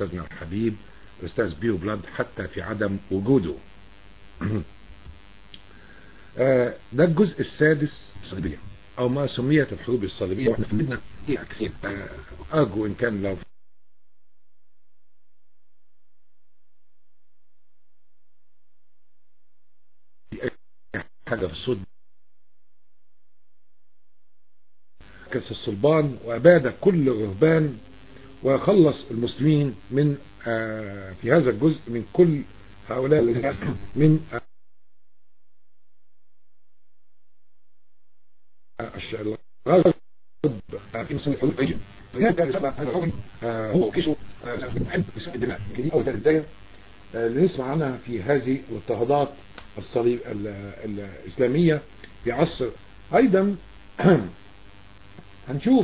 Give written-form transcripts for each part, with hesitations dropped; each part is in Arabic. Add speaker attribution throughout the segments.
Speaker 1: أستاذنا الحبيب الأستاذ بيو بلاد حتى في عدم وجوده. ده الجزء السادس الصليبية أو ما سميت الحروب الصليبية، واحنا فهمنا فيها كثير. أرجو إن كان لو في أي حاجة في الصوت كسر الصلبان وأباد كل الرهبان وخلص المسلمين من في هذا الجزء من كل هؤلاء من الغرب في مصر الحروب الأيجن. كان سبب هذا الحكم هو وكيشه بحب بسبب الدماء. دي أول بداية اللي نسمع عنها في هذه الاضطهادات الصليب الإسلامية في عصر. أيضا هنشوف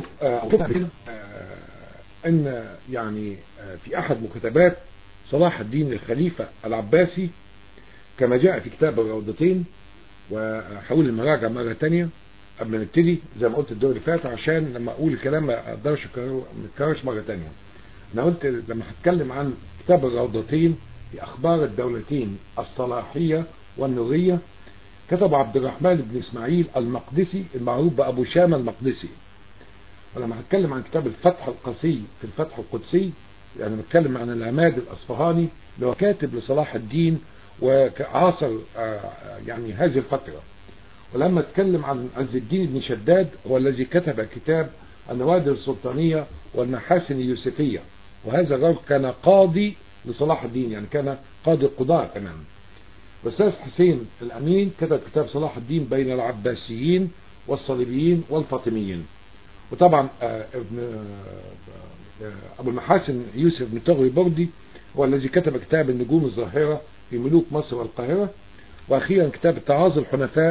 Speaker 1: ان يعني في احد مكتبات صلاح الدين الخليفة العباسي كما جاء في كتاب الروضتين، وحاول المراجعة مرة تانية قبل ما نبتدي زي ما قلت الدور اللي فات عشان لما اقول الكلام ما اقدرش اكررش مرة تانية. انا قلت لما هتكلم عن كتاب الروضتين في اخبار الدولتين الصلاحية والنورية كتب عبد الرحمن بن اسماعيل المقدسي المعروف بأبو شامة المقدسي. ولما هتكلم عن كتاب الفتح القسي في الفتح القدسي يعني بتكلم عن العماد الأصفهاني اللي هو كاتب لصلاح الدين وعاصر يعني هذه الفترة. ولما اتكلم عن عز الدين بن شداد هو الذي كتب كتاب النوادر السلطانية والمحاسن اليوسفية، وهذا الرجل كان قاضي لصلاح الدين يعني كان قاضي القضاء كمان. والأستاذ حسين الأمين كتب كتاب صلاح الدين بين العباسيين والصليبيين والفاطميين. وطبعا أبو المحاسن يوسف بن طغري بردي هو الذي كتب كتاب النجوم الظاهرة في ملوك مصر والقاهرة. وأخيرا كتاب التعاظ الحنفاء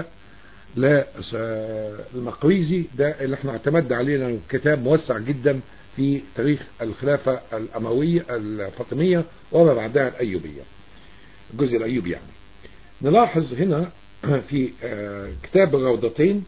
Speaker 1: للمقريزي ده اللي احنا اعتمدنا عليه لأنه كتاب موسع جدا في تاريخ الخلافة الأموية الفاطمية وما بعدها الأيوبية الجزء الأيوبي. يعني نلاحظ هنا في كتاب الروضتين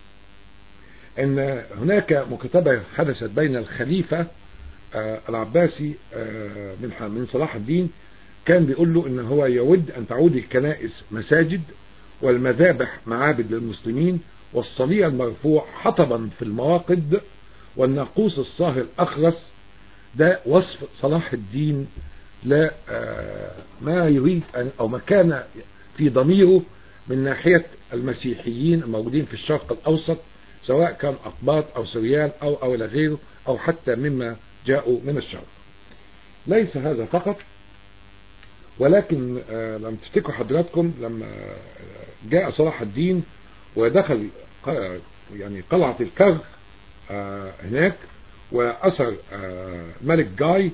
Speaker 1: ان هناك مكاتبة حدثت بين الخليفة العباسي من صلاح الدين كان بيقول له ان هو يود ان تعود الكنائس مساجد والمذابح معابد للمسلمين والصليع المرفوع حطبا في المواقد والناقوس الصاهر اخرس. ده وصف صلاح الدين لا ما يريد او ما كان في ضميره من ناحية المسيحيين الموجودين في الشرق الاوسط سواء كان أقباط أو سريان أو إلى غيره أو حتى مما جاءوا من الشرق. ليس هذا فقط ولكن لما تفتكروا حضراتكم لما جاء صلاح الدين ودخل يعني قلعة الكرخ هناك وأسر ملك جاي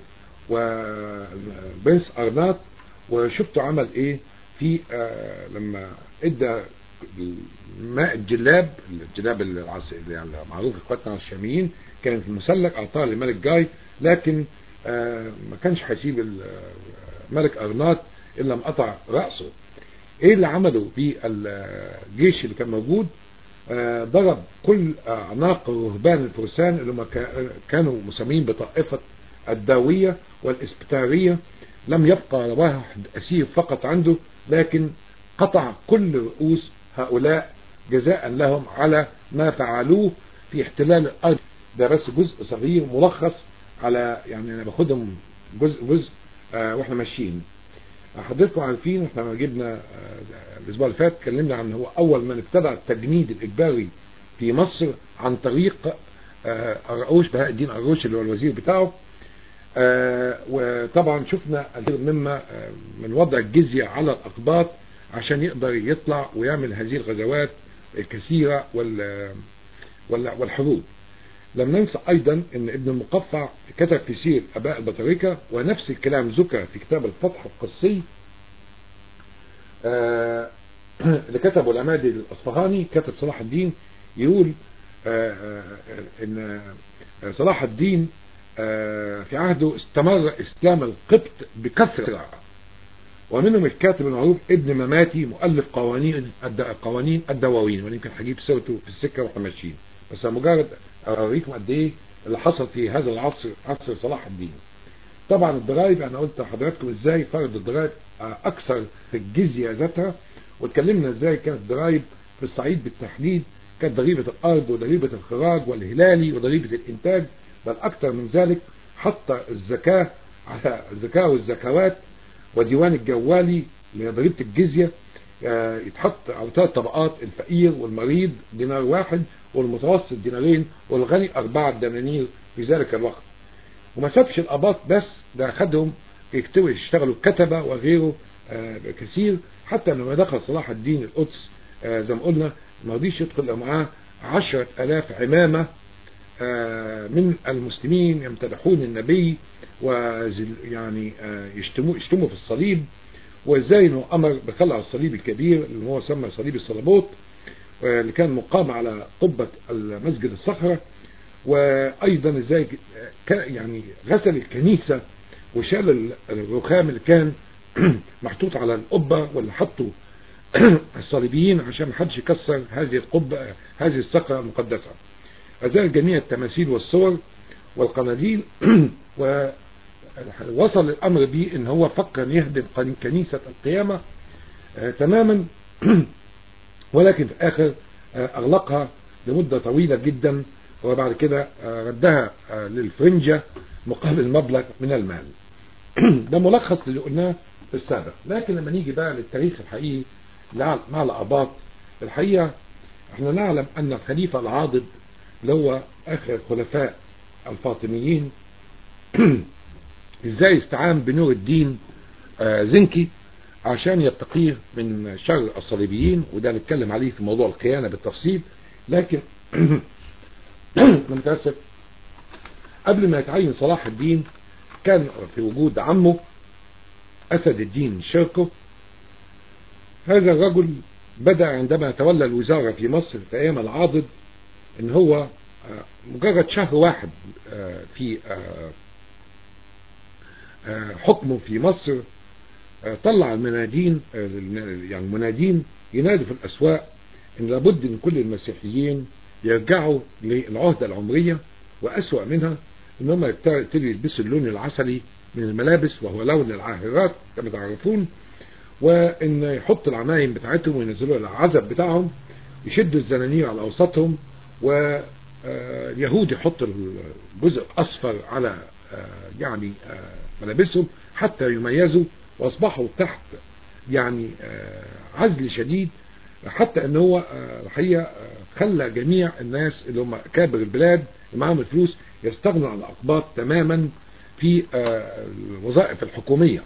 Speaker 1: وبنس أرناط وشفتوا عمل إيه في لما إدى ماء الجلاب اللي معروف اخواتنا الشاميين كانت المسلك اعطاها للملك جاي، لكن ما كانش هيسيب الملك ارناط الا لما قطع راسه. ايه اللي عمله بالجيش اللي كان موجود؟ ضرب كل اعناق الرهبان الفرسان اللي هم كانوا مسمين بطائفه الداويه والاسبتاريه. لم يبقى واحد اسير فقط عنده، لكن قطع كل رؤوس هؤلاء جزاء لهم على ما فعلوه في احتلال الأرض. ده بس جزء صغير ملخص على يعني أنا باخدهم جزء واحنا ماشيين. حضرتكم عارفين احنا جبنا الأسبوع اللي فات اتكلمنا عن هو أول من ابتدع التجنيد الإجباري في مصر عن طريق الرؤوش بهاء الدين الرؤوش اللي هو الوزير بتاعه. وطبعا شفنا مما من وضع الجزية على الأقباط عشان يقدر يطلع ويعمل هذه الغزوات الكثيرة والحروب. لم ننسى أيضا أن ابن المقفع كتب في سير أباء البطريكة ونفس الكلام ذكر في كتاب الفتح القسي اللي كتبه العمادي الأصفهاني. كتب صلاح الدين يقول أن صلاح الدين في عهده استمر إسلام القبط بكثرة، ومنهم الكاتب المعروف ابن مماتي مؤلف قوانين الدواوين، ويمكن هجيب سيرته في السكة واحنا ماشيين، بس مجرد اوريكم قد ايه اللي حصل في هذا العصر عصر صلاح الدين. طبعا الضرائب انا قلت لحضراتكم ازاي فرض الضرائب اكثر في الجزية ذاتها، واتكلمنا ازاي كانت الضرائب في الصعيد بالتحديد كانت ضريبة الارض وضريبة الخراج والهلالي وضريبة الانتاج، بل اكثر من ذلك حتى الزكاة على الزكاة والزكوات وديوان الجوالي لضريبة الجزية يتحط على 3 طبقات: الفقير والمريض دينار واحد، والمتوسط دينارين، والغني 4 دنانير في ذلك الوقت. وما سابش الاباط بس، ده اخدهم يكتبوا يشتغلوا كتبة وغيره كثير، حتى لما دخل صلاح الدين القدس زي ما قلنا ما رضيش يدخل معاه 10,000 عمامة من المسلمين يمتدحون النبي ويعني يشتموا في الصليب، وازاي انه امر بخلع الصليب الكبير اللي هو سمى صليب الصليبوت اللي كان مقام على قبة المسجد الصخرة، وايضا ازاي يعني غسل الكنيسة وشال الرخام اللي كان محطوط على القبة واللي حطوا الصليبيين عشان ما حدش يكسر هذه القبة هذه الصخرة المقدسة. أزال جميع التماثيل والصور والقناديل ووصل الأمر بيه إن هو فكر يهدم كنيسة القيامة تماما، ولكن في الآخر أغلقها لمدة طويلة جدا، وبعد كده ردها للفرنجة مقابل مبلغ من المال. ده ملخص اللي قلناه في السابق. لكن لما نيجي بقى للتاريخ الحقيقي مع الآباط، الحقيقة احنا نعلم أن الخليفة العاضد اللي هو آخر خلفاء الفاطميين ازاي استعان بنور الدين زنكي عشان يتقيه من شر الصليبيين، وده نتكلم عليه في موضوع الخيانة بالتفصيل. لكن متأسف قبل ما يتعين صلاح الدين كان في وجود عمه أسد الدين شركو. هذا الرجل بدأ عندما تولى الوزارة في مصر في أيام العاضد ان هو مجرد شهر واحد في حكمه في مصر طلع المنادين يعني منادين ينادوا في الأسواق ان لابد ان كل المسيحيين يرجعوا للعهدة العمرية، وأسوأ منها ان هم يبتدوا يلبسوا اللون العسلي من الملابس وهو لون العاهرات كما تعرفون، وان يحطوا العمايم بتاعتهم وينزلوا العزب بتاعهم، يشدوا الزنانير على أوسطهم، واليهود يحطوا الجزء الأصفر على يعني ملابسهم حتى يميزوا، واصبحوا تحت يعني عزل شديد، حتى ان هو الحقيقه خلى جميع الناس اللي هم كابر البلاد اللي معاهم الفلوس يستغنوا عن الأقباط تماما في الوظائف الحكومية.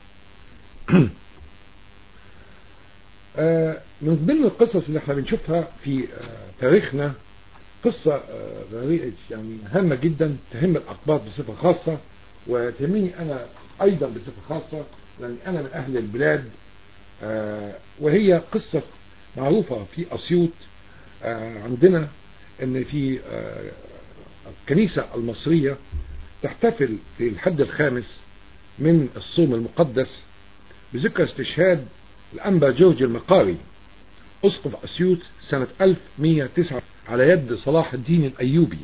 Speaker 1: من ضمن القصص اللي احنا بنشوفها في تاريخنا قصة يعني هامة جدا تهم الأقباط بصفة خاصة، وتهمني أنا أيضا بصفة خاصة لأن أنا من أهل البلاد، وهي قصة معروفة في أسيوط. عندنا أن في الكنيسة المصرية تحتفل في الحد الخامس من الصوم المقدس بذكرى استشهاد الأنبا جورج المقاري أسقف أسيوط سنة 1109 على يد صلاح الدين الأيوبي.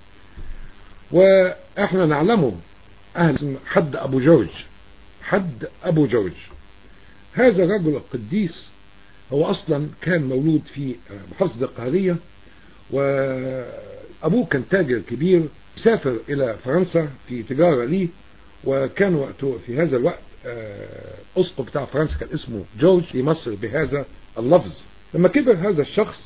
Speaker 1: وإحنا نعلمه أهل حد أبو جورج. حد أبو جورج هذا الرجل القديس هو أصلا كان مولود في محافظة القاهرة، وأبوه كان تاجر كبير سافر إلى فرنسا في تجارة ليه، وكان وقته في هذا الوقت أسقف بتاع فرنسا كان اسمه جورج في مصر بهذا اللفظ. لما كبر هذا الشخص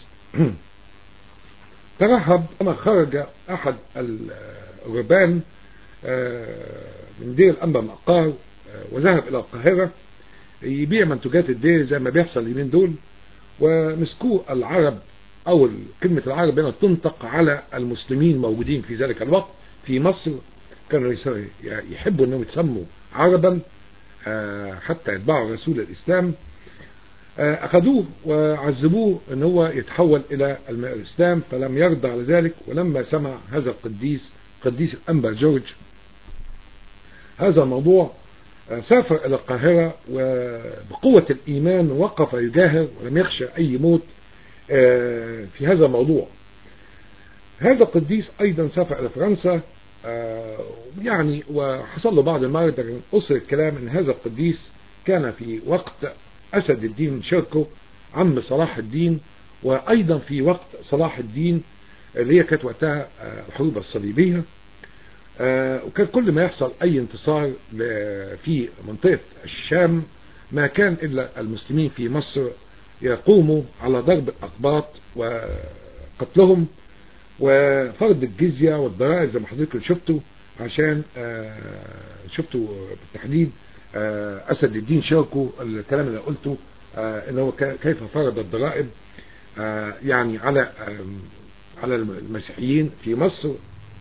Speaker 1: ترهب لما خرج أحد الرهبان من دير الأنبا مقار وذهب إلى القاهرة يبيع منتجات الدير زي ما بيحصل اليومين دول، ومسكوه العرب أو كلمة العرب هنا تنطق على المسلمين موجودين في ذلك الوقت في مصر، كانوا يحبوا أنهم يتسموا عربا حتى يتبعوا رسول الإسلام. أخذوه وعذبوه أن هو يتحول إلى الإسلام، فلم يرضى على ذلك. ولما سمع هذا قديس الأنبا جورج هذا الموضوع سافر إلى القاهرة، وبقوة الإيمان وقف يجاهر ولم يخشى أي موت في هذا الموضوع. هذا القديس أيضا سافر إلى فرنسا يعني وحصل له بعض المرض، لكن أصل الكلام أن هذا القديس كان في وقت أسد الدين شركو عم صلاح الدين، وأيضا في وقت صلاح الدين اللي هي كانت وقتها الحروب الصليبية. وكان كل ما يحصل أي انتصار في منطقة الشام ما كان إلا المسلمين في مصر يقوموا على ضرب الأقباط وقتلهم وفرض الجزية والضرائب زي ما حضرتك شفتوا، عشان شفتوا بالتحديد أسد الدين شركو الكلام اللي قلته انه كيف فرض الضرائب يعني على المسيحيين في مصر،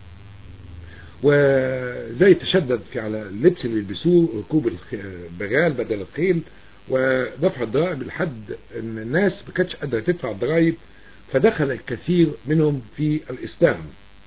Speaker 1: وزي تشدد في على اللبس اللي يلبسوه، ركوب البغال بدل الخيل، ودفع الضرائب لحد ان الناس ما كانتش قادره تدفع الضرائب، فدخل الكثير منهم في الإسلام.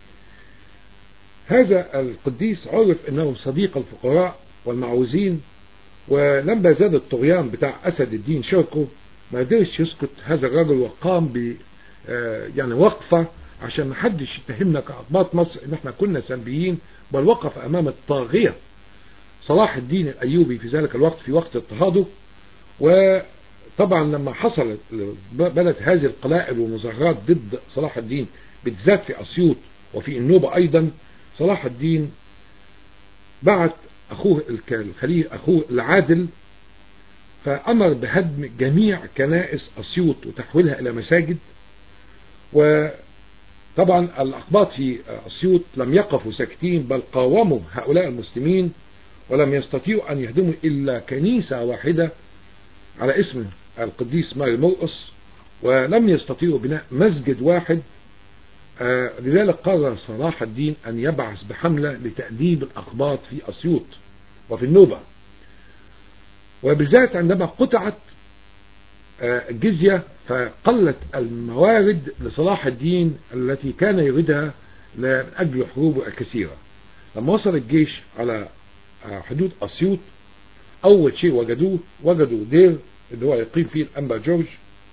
Speaker 1: هذا القديس عرف انه صديق الفقراء والمعوزين، ولما زاد الطغيان بتاع أسد الدين شركو ما قدرش يسكت هذا الرجل، وقام ب يعني وقفة عشان ما حدش يتهمنا كأقباط مصر ان احنا كنا سلبيين، بل وقف امام الطاغية صلاح الدين الأيوبي في ذلك الوقت في وقت اضطهاده. وطبعا لما حصلت بدأت هذه القلائل والمظاهرات ضد صلاح الدين بالذات في أسيوط وفي النوبة أيضا، صلاح الدين بعت أخوه الخليل أخوه العادل، فأمر بهدم جميع كنائس أسيوط وتحويلها إلى مساجد. وطبعا الأقباط في أسيوط لم يقفوا ساكتين، بل قاوموا هؤلاء المسلمين، ولم يستطيعوا أن يهدموا إلا كنيسة واحدة على اسم القديس ماري مرقس، ولم يستطيعوا بناء مسجد واحد. لذلك قرر صلاح الدين أن يبعث بحملة لتأديب الأقباط في أسيوط وفي النوبة، وبالذات عندما قطعت الجزية فقلت الموارد لصلاح الدين التي كان يريدها من أجل حروبه الكثيرة. لما وصل الجيش على حدود أسيوط أول شيء وجدوا دير اللي هو يقيم فيه الأنبا جورج،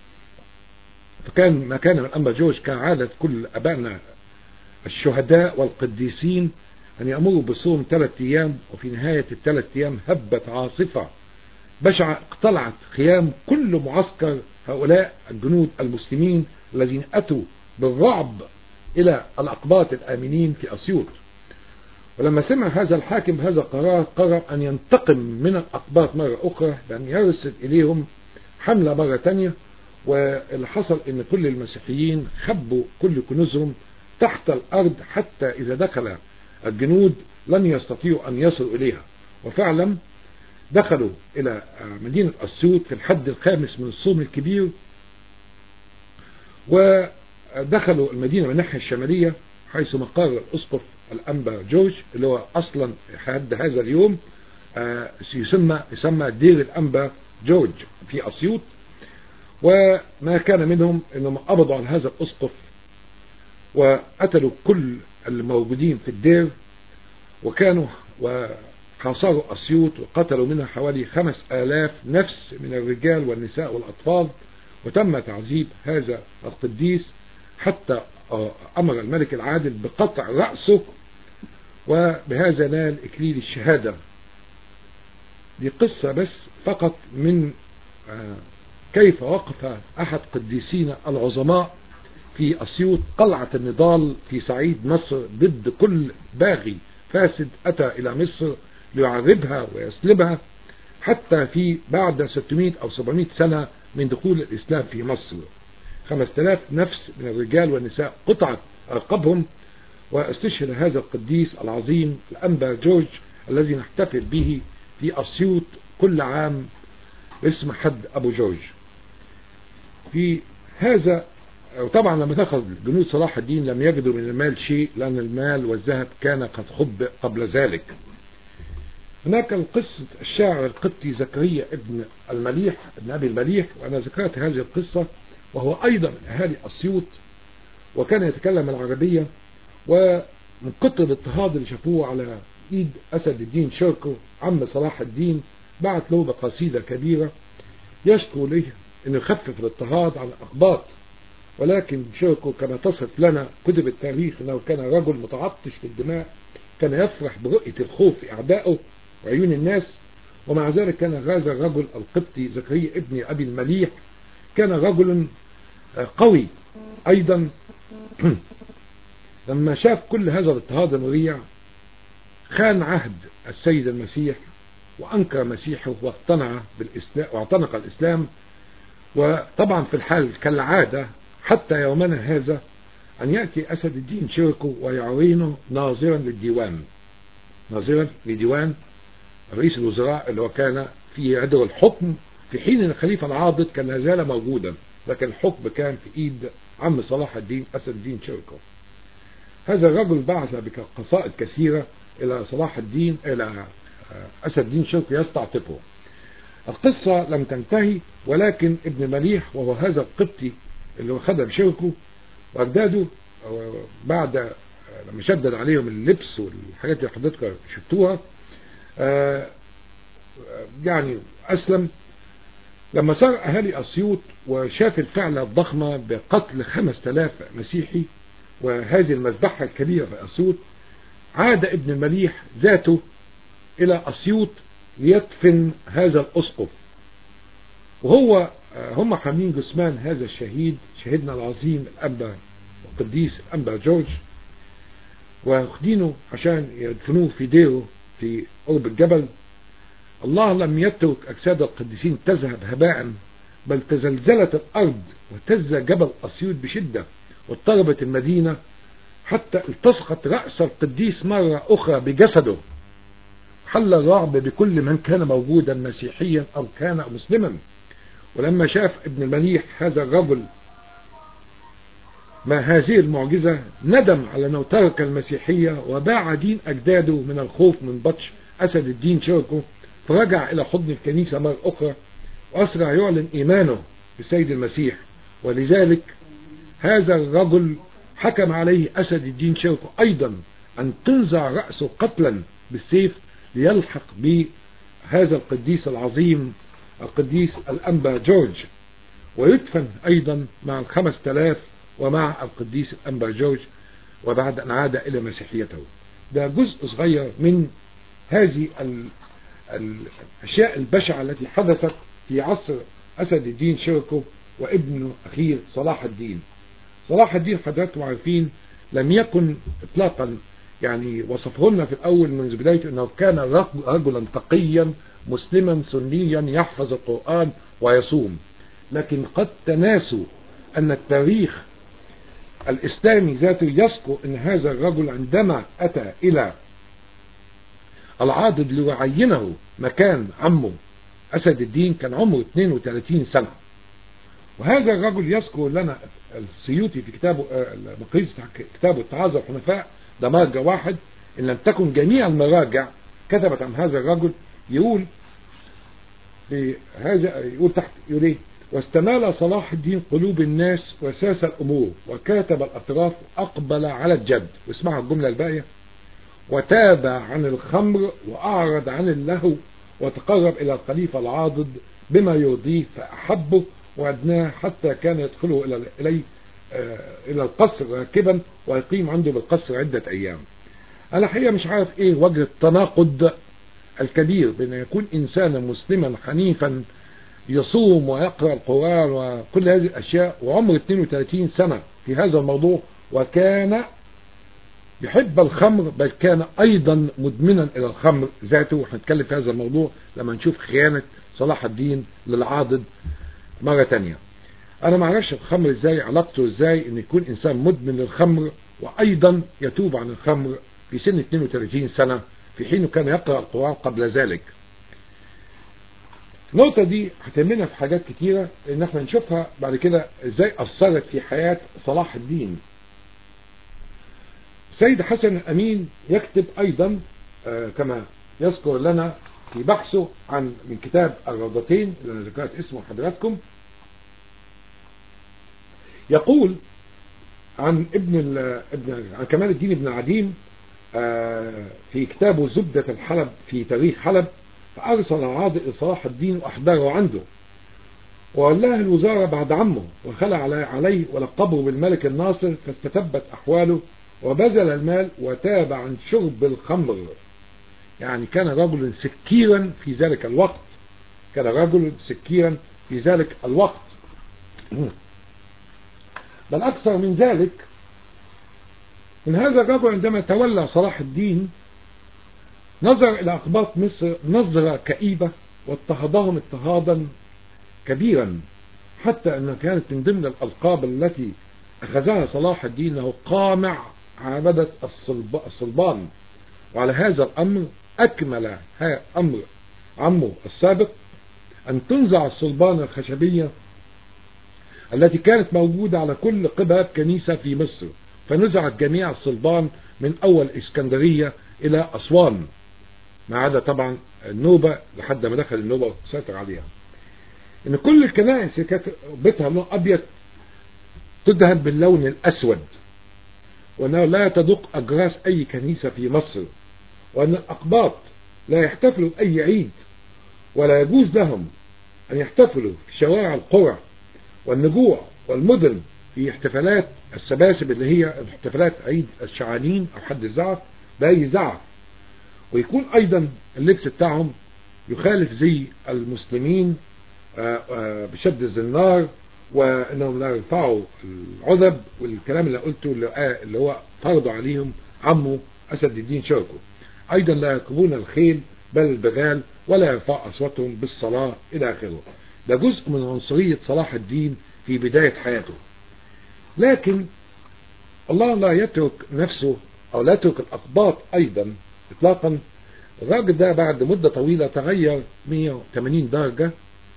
Speaker 1: فكان مكان من الأنبا جورج كان عادة كل أبائنا الشهداء والقديسين أن يأمروا بصوم 3 أيام، وفي نهاية ال3 أيام هبت عاصفة بشعة اقتلعت خيام كل معسكر هؤلاء الجنود المسلمين الذين أتوا بالرعب إلى الأقباط الآمنين في أسيوط. ولما سمع هذا الحاكم هذا القرار، قرر أن ينتقم من الأقباط مرة أخرى بأن يرسل إليهم حملة مرة تانية. واللي حصل ان كل المسيحيين خبوا كل كنوزهم تحت الارض، حتى اذا دخل الجنود لن يستطيعوا ان يصلوا اليها. وفعلا دخلوا الى مدينة اسيوط في الحد الخامس من الصوم الكبير، ودخلوا المدينة من الناحية الشمالية حيث مقر الاسقف الانبا جورج اللي هو اصلا حد هذا اليوم يسمى دير الانبا جورج في اسيوط. وما كان منهم انهم قبضوا على هذا الاسقف وقتلوا كل الموجودين في الدير، وكانوا وحاصروا اسيوط وقتلوا منها حوالي 5000 نفس من الرجال والنساء والاطفال. وتم تعذيب هذا القديس حتى امر الملك العادل بقطع رأسه، وبهذا نال اكليل الشهادة. دي قصة بس فقط من كيف وقف أحد قديسين العظماء في أسيوط قلعة النضال في صعيد مصر ضد كل باغي فاسد أتى إلى مصر ليعذبها ويسلبها، حتى في بعد 600 أو 700 سنة من دخول الإسلام في مصر 5000 نفس من الرجال والنساء قطعت رقابهم. واستشهد هذا القديس العظيم الأنبا جورج الذي نحتفل به في أسيوط كل عام اسم حد أبو جورج. في هذا وطبعا لما دخل جنود صلاح الدين لم يجدوا من المال شيء، لأن المال والذهب كان قد خب قبل ذلك. هناك القصة الشاعر القبطي زكريا ابن المليح ابن أبي المليح، وأنا ذكرت هذه القصة، وهو أيضا من أهالي أسيوط وكان يتكلم العربية. ومن كتر الاضطهاد اللي شافوه على إيد أسد الدين شركو عم صلاح الدين بعت له بقصيدة كبيرة يشكو له انه يخفف الاضطهاد على الأقباط. ولكن شركو كما تصف لنا كتب التاريخ انه كان رجل متعطش في الدماء، كان يفرح برؤية الخوف في أعدائه وعيون الناس. ومع ذلك كان هذا الرجل القبطي زكريا ابن أبي المليح كان رجل قوي أيضا. لما شاف كل هذا الاضطهاد المريع خان عهد السيد المسيح وأنكر مسيحه واقتنع بالإسلام واعتنق الإسلام. وطبعا في الحال كالعادة حتى يومنا هذا أن يأتي أسد الدين شيركو ويعينه ناظرا للديوان، ناظرا لديوان رئيس الوزراء اللي هو كان في يده الحكم في حين أن الخليفة العاضد كان لا زال موجودا، لكن الحكم كان في إيد عم صلاح الدين أسد الدين شيركو. هذا الرجل بعث بقصائد كثيرة إلى صلاح الدين إلى أسد الدين شيركو يستعطفه. القصة لم تنتهي، ولكن ابن مليح وهو هذا القبطي اللي هو خدم شيركو وأجداده بعد لما شدد عليهم اللبس والحاجات اللي حضرتك شفتوها يعني أسلم. لما صار أهالي أسيوط وشاف الفعلة الضخمة بقتل 5000 مسيحي وهذه المذبحة الكبيرة في أسيوط، عاد ابن المليح ذاته إلى أسيوط ليدفن هذا الأسقف، وهو هم حاملين جثمان هذا الشهيد شهيدنا العظيم الأنبا القديس الأنبا جورج، واخدينه عشان يدفنوه في ديره في قرب الجبل. الله لم يترك أجساد القديسين تذهب هباء، بل تزلزلت الأرض وتز جبل أسيوط بشدة واضطربت المدينة حتى التصقت رأس القديس مرة أخرى بجسده. حل الرعب بكل من كان موجودا مسيحيا أو كان مسلما. ولما شاف ابن المليح هذا الرجل ما هذه المعجزة ندم على أنه ترك المسيحية وباع دين أجداده من الخوف من بطش أسد الدين شيركو، فرجع إلى حضن الكنيسة مرة أخرى وأسرع يعلن إيمانه بالسيد المسيح. ولذلك هذا الرجل حكم عليه أسد الدين شيركو أيضا أن تنزع رأسه قتلا بالسيف ليلحق بهذا القديس العظيم القديس الأنبا جورج، ويدفن أيضا مع 5000 ومع القديس الأنبا جورج، وبعد أن عاد إلى مسيحيته. ده جزء صغير من هذه الأشياء البشعة التي حدثت في عصر أسد الدين شيركو وابنه أخيه صلاح الدين. صلاح الدين حضراتكم عارفين لم يكن إطلاقا يعني وصفه لنا في الأول منذ بدايته أنه كان رجلا تقيا مسلما سنيا يحفظ القرآن ويصوم، لكن قد تناسوا أن التاريخ الإسلامي ذاته يذكر أن هذا الرجل عندما أتى إلى العاضد ليعينه مكان عمه أسد الدين كان عمره 32 سنة. وهذا الرجل يذكر لنا السيوطي في كتابه مقيس كتابه التعاظ الحنفاء، ده مرجع واحد إن لم تكن جميع المراجع كتبت عن هذا الرجل. يقول في هذا يقول تحت يقول ايه: واستمال صلاح الدين قلوب الناس وساس الأمور وكاتب الأطراف أقبل على الجد. واسمعوا الجملة الباقية: وتاب عن الخمر وأعرض عن اللهو وتقرب إلى الخليفة العاضد بما يرضيه فأحبه وأدناه حتى كان يدخله إلى القصر راكبا ويقيم عنده بالقصر عدة أيام. أنا الحقيقة مش عارف إيه وجه التناقض الكبير بين يكون إنسانا مسلما حنيفا يصوم ويقرأ القرآن وكل هذه الأشياء وعمر 32 سنة في هذا الموضوع، وكان يحب الخمر، بل كان أيضا مدمنا إلى الخمر ذاته. وهنتكلم في هذا الموضوع لما نشوف خيانة صلاح الدين للعاضد مرة تانية. أنا ما أعرفش الخمر إزاي، علاقته إزاي إن يكون إنسان مدمن للخمر وأيضا يتوب عن الخمر في سن 32 سنة في حين كان يقرأ القرآن قبل ذلك. النقطة دي هتهمنا في حاجات كتيرة إن احنا نشوفها بعد كده إزاي أثرت في حياة صلاح الدين. سيد حسن الأمين يكتب أيضا كما يذكر لنا في بحثه من كتاب الروضتين اللي أنا ذكرت اسمه حضراتكم، يقول عن عن كمال الدين ابن العديم في كتابه زبدة الحلب في تاريخ حلب: فأرسل عاضد صلاح الدين وأحضره عنده وولاه الوزارة بعد عمه وخلع عليه ولقبه بالملك الناصر، فاستتبت أحواله وبذل المال وتاب عن شرب الخمر. يعني كان رجل سكيرا في ذلك الوقت، كان رجل سكيرا في ذلك الوقت. بل أكثر من ذلك، من هذا الرجل عندما تولى صلاح الدين نظر إلى أقباط مصر نظرة كئيبة واضطهدهم اضطهادا كبيرا، حتى أنها كانت من ضمن الألقاب التي أخذها صلاح الدين له قامع عبدة الصلبان. وعلى هذا الأمر أكمل أمر عمه السابق أن تنزع الصلبان الخشبية التي كانت موجودة على كل قباب كنيسة في مصر، فنزعت جميع الصلبان من أول إسكندرية إلى أسوان، ما عدا طبعا النوبة لحد ما دخل النوبة وسيطر عليها. إن كل الكنائس اللي كانت بيتها لون أبيض تدهن باللون الأسود، وأنه لا تدق أجراس أي كنيسة في مصر، وأن الأقباط لا يحتفلوا بأي عيد، ولا يجوز لهم أن يحتفلوا في شوارع القرى والنجوع والمدن في احتفالات السباسب اللي هي احتفالات عيد الشعانين أو حد الزعف بأي زعف، ويكون أيضا اللبس بتاعهم يخالف زي المسلمين بشد الزنار، وأنهم لا يرفعوا العذب والكلام اللي قلته اللي هو فرضوا عليهم عمه أسد الدين شركو. أيضا لا يركبون الخيل بل البغال، ولا يرفع أصواتهم بالصلاة إلى آخره. ده جزء من عنصرية صلاح الدين في بداية حياته. لكن الله لا يترك نفسه أو لا يترك الأقباط أيضا إطلاقا. الراجل ده بعد مدة طويلة تغير 180 درجة،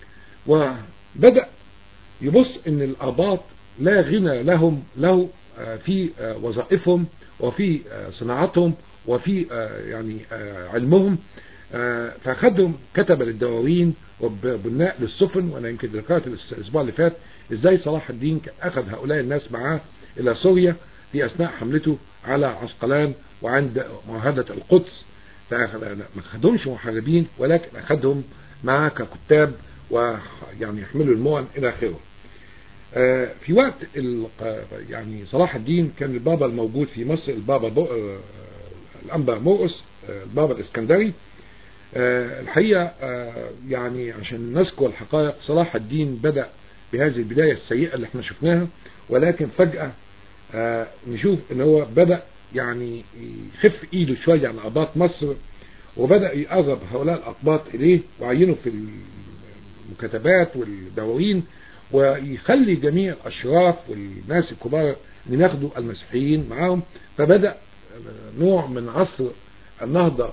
Speaker 1: وبدأ يبص ان الأقباط لا غنى لهم له في وظائفهم وفي صناعتهم وفي يعني علمهم، فأخذهم كتب للدواوين وبناء للسفن. وانا يمكن ذكرت الاسبوع اللي فات ازاي صلاح الدين اخذ هؤلاء الناس معاه الى سوريا في اثناء حملته على عسقلان وعند معاهدة القدس. ما اخذهمش محاربين، ولكن اخذهم معاه ككتاب ويعني يحملوا المؤن الى اخره. في وقت يعني صلاح الدين كان البابا الموجود في مصر البابا الأنبا مرقس البابا الإسكندري. الحقيقة يعني عشان نذكر الحقائق، صلاح الدين بدأ بهذه البداية السيئة اللي احنا شفناها، ولكن فجأة نشوف ان هو بدأ يعني يخف ايده شوية عن أقباط مصر، وبدأ يقرب هؤلاء الأقباط إليه وعينه في المكاتبات والدواوين، ويخلي جميع الأشراف والناس الكبار من ياخدوا المسيحيين معاهم. فبدأ نوع من عصر النهضة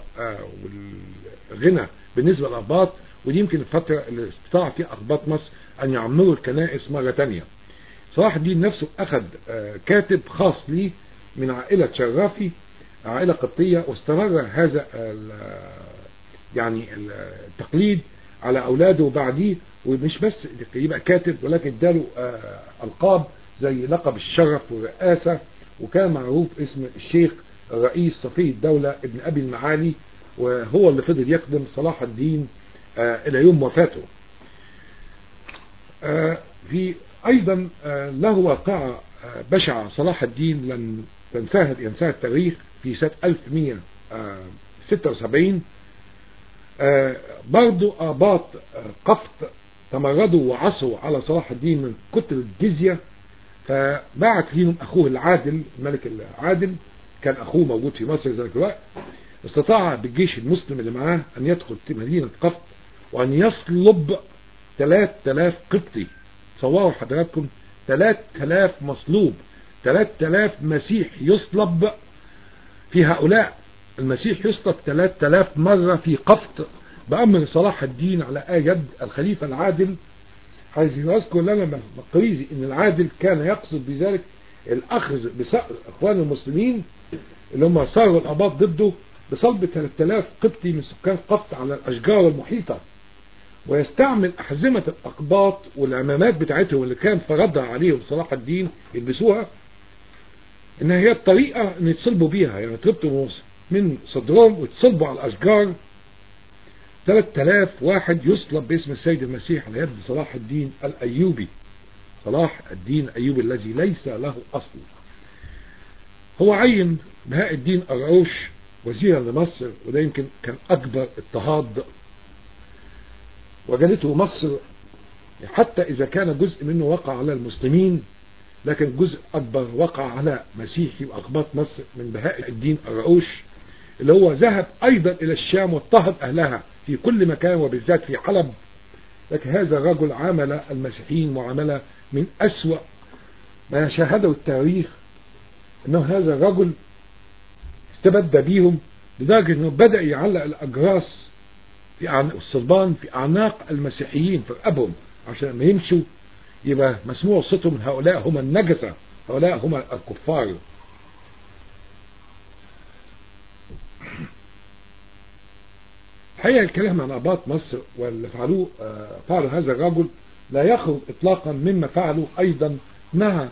Speaker 1: والغنى بالنسبة للأقباط، ودي يمكن الفترة اللي استطاع فيها أقباط مصر أن يعمروا الكنائس مرة تانية. صلاح الدين نفسه أخذ كاتب خاص ليه من عائلة شرافي، عائلة قبطية، واستمر هذا يعني التقليد على أولاده بعديه، ومش بس يبقى كاتب ولكن اداله ألقاب زي لقب الشرف والرئاسة، وكان معروف اسم الشيخ الرئيس صفي الدولة ابن أبي المعالي، وهو اللي فضل يخدم صلاح الدين إلى يوم وفاته. في أيضا له واقعة بشعة صلاح الدين لن ينساها التاريخ. في سنة 1176 برضو آباط قفط تمردوا وعصوا على صلاح الدين من كتر الجزية، فبعت لهم أخوه العادل، الملك العادل كان أخوه موجود في مصر ذلك الوقت، استطاع بالجيش المسلم اللي معاه أن يدخل في مدينة قفط وأن يصلب 3000 قبطي. تصوروا حضراتكم 3000 مصلوب، 3000 مسيح يصلب. في هؤلاء المسيح يصلب 3000 مرة في قفط بأمر صلاح الدين على يد الخليفة العادل. حيث يذكر لنا مقريزي ان العادل كان يقصد بذلك الأخذ بصقر أخوان المسلمين اللي هم صاروا الأباط ضده بصلب 3000 قبطي من سكان قفط على الأشجار المحيطة، ويستعمل أحزمة الأقباط والعمامات بتاعتهم اللي كان فرضها عليهم صلاح الدين يلبسوها، إنها هي الطريقة إن يتصلبوا بيها، يعني تربطوا من صدرهم ويتصلبوا على الأشجار. 3000 واحد يصلب باسم السيد المسيح على يد صلاح الدين الأيوبي، صلاح الدين الأيوبي الذي ليس له أصل. هو عين بهاء الدين قرقوش وزيرا لمصر، وده يمكن كان أكبر اضطهاد وجدته مصر، حتى إذا كان جزء منه وقع على المسلمين، لكن جزء أكبر وقع على مسيحي وأقباط مصر من بهاء الدين قرقوش، اللي هو ذهب أيضا إلى الشام واضطهد أهلها في كل مكان وبالذات في حلب. لكن هذا الرجل عامل المسيحيين معاملة من أسوأ ما شاهده التاريخ، أنه هذا الرجل استبد بيهم لدرجة أنه بدأ يعلق الأجراس في الصلبان في أعناق المسيحيين في رقبهم عشان ما يمشوا يبقى مسموع صوتهم، هؤلاء هم النجسة، هؤلاء هم الكفار. حقيقة الكلام عن أقباط مصر واللي فعلوا هذا الرجل لا يخرج إطلاقا مما فعلوا أيضا مع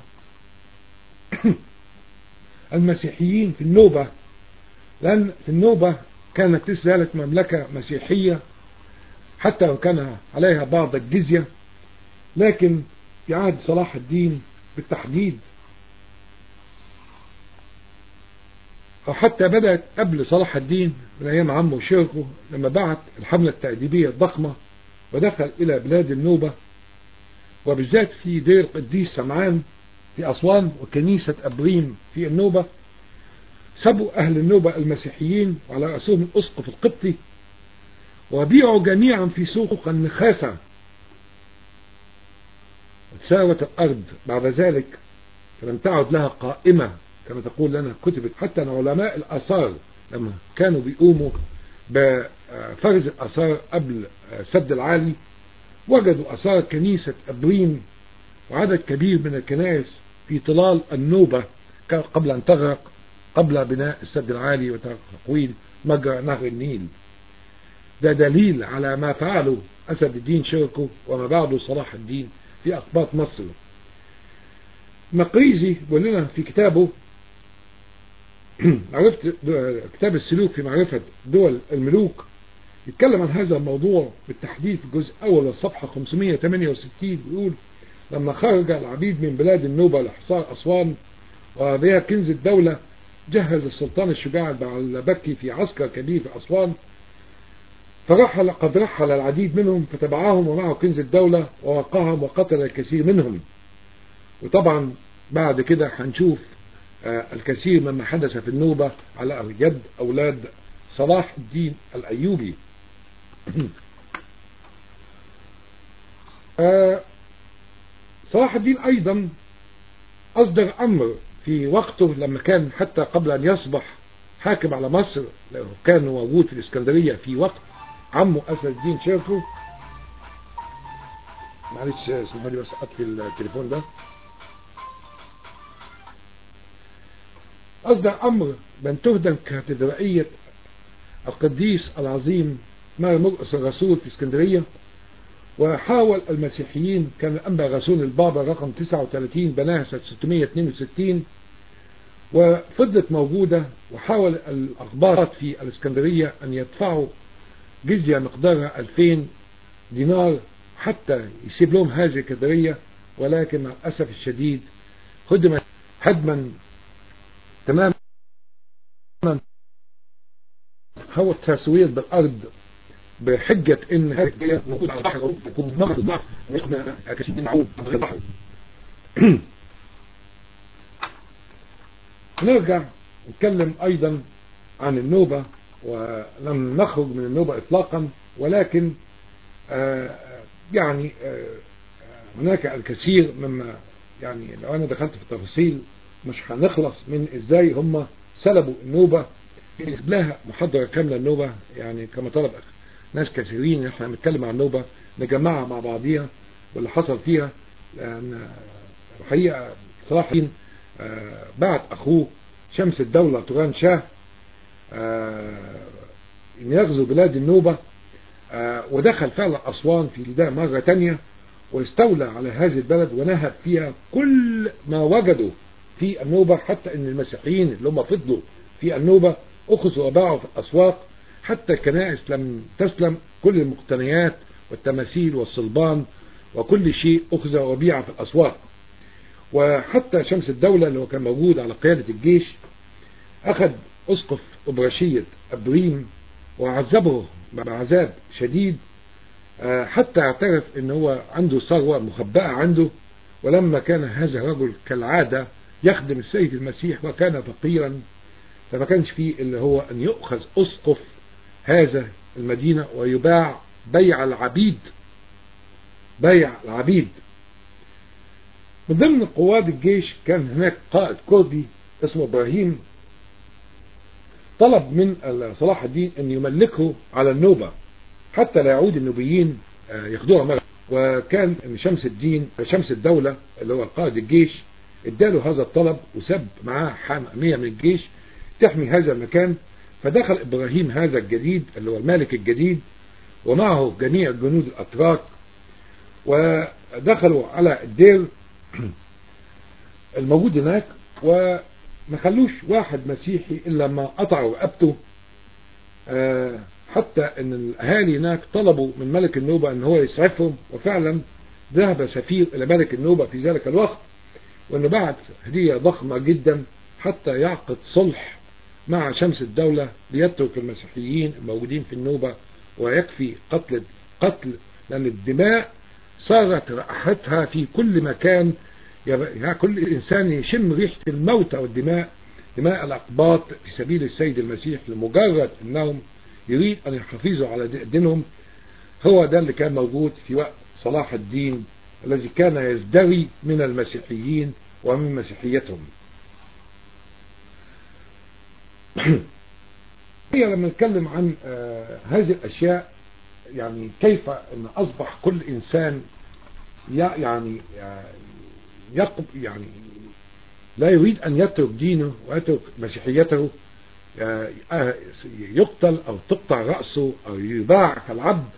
Speaker 1: المسيحيين في النوبة، لأن في النوبة كانت لسه مملكة مسيحية حتى لو كان عليها بعض الجزية، لكن في عهد صلاح الدين بالتحديد، أو حتى بدأت قبل صلاح الدين من أيام عمه وشيخه لما بعت الحملة التأديبية الضخمة ودخل إلى بلاد النوبة، وبالذات في دير قديس سمعان في أسوان وكنيسة أبريم في النوبة. سبوا أهل النوبة المسيحيين وعلى رأسهم الأسقف القبطي، وبيعوا جميعا في سوق النخاسة. تساوت الأرض بعد ذلك، فلم تعد لها قائمة كما تقول لنا كتبت. حتى أن علماء الآثار لما كانوا بيقوموا بفرز الآثار قبل سد العالي وجدوا آثار كنيسة أبريم وعدد كبير من الكنائس في طلال النوبة قبل أن تغرق، قبل بناء السد العالي وتقويل مجرى نهر النيل. ده دليل على ما فعله أسد الدين شركه وما بعده صلاح الدين في أقباط مصر. مقريزي بيقول لنا في كتابه عرفت كتاب السلوك في معرفة دول الملوك، يتكلم عن هذا الموضوع بالتحديد في الجزء الأول والصفحة 568. بيقول: لما خرج العبيد من بلاد النوبة لحصار أسوان وبها كنز الدولة، جهز السلطان الشجاع البكي في عسكر كبير في أسوان، قد رحل العديد منهم فتبعهم ومعه كنز الدولة ووقاهم وقتل الكثير منهم. وطبعا بعد كده هنشوف الكثير مما حدث في النوبة على يد أولاد صلاح الدين الأيوبي. صلاح الدين أيضا أصدر أمر في وقته لما كان حتى قبل أن يصبح حاكم على مصر، كان موجود في الإسكندرية في وقت عمه أسد الدين شرفه. معلش اسمحوا لي بس أطفي التليفون ده. أصدر أمر بأن تهدم كاتدرائية القديس العظيم مار مرقس الرسول في اسكندرية، وحاول المسيحيين، كان الأنبا غاسون البابا رقم 39 بناها سنة 662 وفضلت موجودة، وحاول الأقباط في الإسكندرية أن يدفعوا جزية مقدارها 2000 دينار حتى يسيب لهم هذه الكاتدرائية، ولكن مع الأسف الشديد هدمت هدما تماما. هو التسوير بالأرض بحجة ان هذه موجود على البحر ويكون نمط الضعف ويقنا كثير من عود على البحر. نرجع نتكلم ايضا عن النوبة، ولم نخرج من النوبة اطلاقا، ولكن يعني هناك الكثير مما يعني لو انا دخلت في التفاصيل مش هنخلص من ازاي هم سلبوا النوبة. لها محاضرة كاملة النوبة، يعني كما طلب ناس كثيرين احنا هنتكلم عن النوبة نجمعها مع بعضيها واللي حصل فيها. لأن الحقيقة صلاح الدين بعت أخوه شمس الدولة توران شاه إن يغزو بلاد النوبة، ودخل فعلا أسوان في البداية مرة تانية واستولى على هذه البلد ونهب فيها كل ما وجدوا في النوبة، حتى إن المسيحيين اللي هم فضلوا في النوبة أخذوا وباعوا في الأسواق، حتى الكنائس لم تسلم، كل المقتنيات والتماثيل والصلبان وكل شيء أخذ وبيع في الأسواق. وحتى شمس الدولة اللي هو كان موجود على قيادة الجيش أخذ أسقف أبرشية أبريم وعذبه بعذاب شديد حتى اعترف ان هو عنده ثروة مخبأة عنده. ولما كان هذا الرجل كالعادة يخدم السيد المسيح وكان فقيرا، فما كانش فيه اللي هو ان يؤخذ أسقف هذا المدينة ويباع بيع العبيد. من ضمن قواد الجيش كان هناك قائد كردي اسمه إبراهيم، طلب من صلاح الدين ان يملكه على النوبة حتى لا يعود النوبيين ياخدوها مرة. وكان شمس الدولة اللي هو قائد الجيش اداله هذا الطلب وسب معاه حامية من الجيش تحمي هذا المكان. فدخل إبراهيم هذا الجديد اللي هو الملك الجديد ومعه جميع الجنود الأتراك، ودخلوا على الدير الموجود هناك وما خلوش واحد مسيحي إلا ما قطعوا رقبته. حتى ان الاهالي هناك طلبوا من ملك النوبة ان هو يسعفهم، وفعلا ذهب سفير الى ملك النوبة في ذلك الوقت وانه بعت هدية ضخمة جدا حتى يعقد صلح مع شمس الدولة ليترك المسيحيين الموجودين في النوبة ويكفي قتل لان الدماء صارت رائحتها في كل مكان. كل انسان يشم ريحة الموت والدماء، دماء الاقباط في سبيل السيد المسيح لمجرد انهم يريد أن يحافظوا على دينهم. هو ده اللي كان موجود في وقت صلاح الدين الذي كان يزدري من المسيحيين ومن مسيحيتهم. لما نتكلم عن هذه الأشياء، يعني كيف أن أصبح كل إنسان يعني لا يريد أن يترك دينه ويترك مسيحيته، يقتل أو تقطع رأسه أو يباع كالعبد.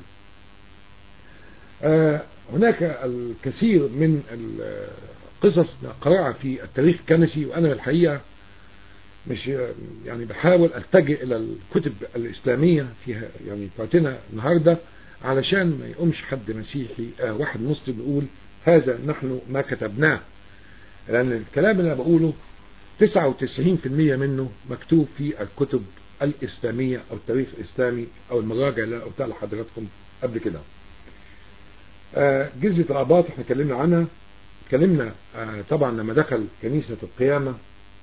Speaker 1: هناك الكثير من القصص نقرأها في التاريخ الكنسي، وأنا الحقيقة مش يعني بحاول ألتجئ إلى الكتب الإسلامية فيها يعني فاتنا النهاردة علشان ما يقومش حد مسيحي واحد مسلم يقول هذا نحن ما كتبناه، لأن الكلام اللي أنا بقوله 99% منه مكتوب في الكتب الإسلامية أو التاريخ الإسلامي أو المراجع اللي قلتها لحضراتكم قبل كده. جزية الآباط احنا اتكلمنا عنها، اتكلمنا طبعا لما دخل كنيسة القيامة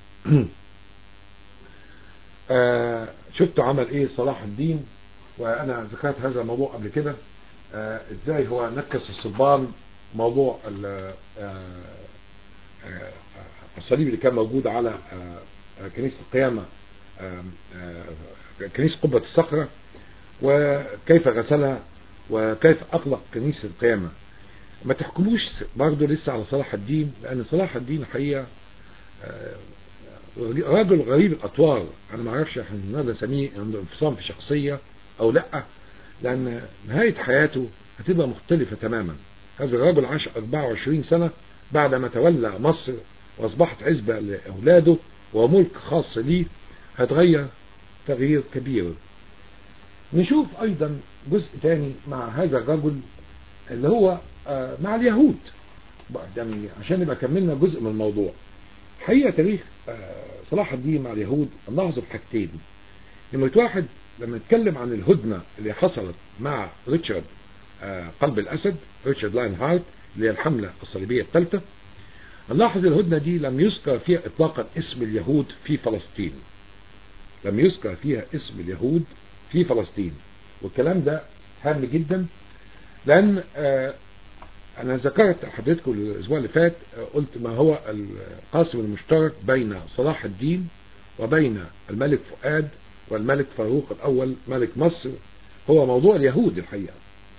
Speaker 1: شفتوا عمل ايه صلاح الدين، وانا ذكرت هذا الموضوع قبل كده، ازاي هو نكس الصلبان، موضوع الصليب اللي كان موجود على كنيسة القيامة، كنيسة قبة الصخرة، وكيف غسلها وكيف أطلق كنيسة القيامة. ما تحكموش برضه لسه على صلاح الدين، لأن صلاح الدين الحقيقة رجل غريب الأطوار. أنا ما أعرفش احنا نقدر نسميه عنده انفصام في شخصية أو لأ، لأن نهاية حياته هتبقى مختلفة تماما. هذا الرجل عاش 24 سنة بعد ما تولى مصر وأصبحت عزبة لأولاده وملك خاص ليه، هتغير تغيير كبير. نشوف أيضا جزء تاني مع هذا الرجل اللي هو مع اليهود، يعني عشان نبقى كملنا جزء من الموضوع. حقيقة تاريخ صلاح الدين مع اليهود نلاحظ بحاجتين. نمرة واحد، لما نتكلم عن الهدنة اللي حصلت مع ريتشارد قلب الأسد، ريتشارد لاين هارت، اللي هي الحملة الصليبية الثالثة، نلاحظ الهدنة دي لم يذكر فيها إطلاقا اسم اليهود في فلسطين. لم يذكر فيها اسم اليهود في فلسطين، والكلام ده هام جدا، لأن أنا ذكرت حضرتكم الأسبوع اللي فات، قلت ما هو القاسم المشترك بين صلاح الدين وبين الملك فؤاد والملك فاروق الأول ملك مصر، هو موضوع اليهود الحقيقة.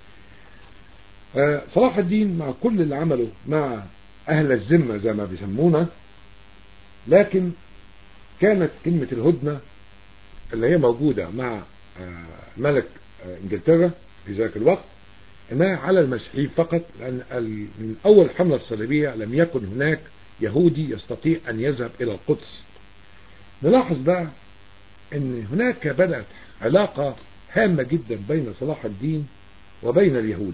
Speaker 1: صلاح الدين مع كل اللي عمله مع أهل الذمة زي ما بيسمونا، لكن كانت كلمة الهدنة اللي هي موجودة مع ملك إنجلترا في ذلك الوقت انها على المسيحيين فقط، لأن من أول الحملة الصليبية لم يكن هناك يهودي يستطيع أن يذهب إلى القدس. نلاحظ بقى أن هناك بدأت علاقة هامة جدا بين صلاح الدين وبين اليهود.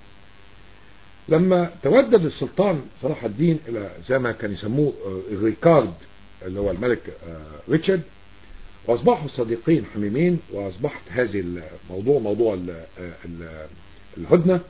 Speaker 1: لما تودد السلطان صلاح الدين إلى زي ما كان يسموه الريكارد اللي هو الملك ريتشارد، واصبحوا صديقين حميمين، واصبحت هذه الموضوع موضوع الهدنة.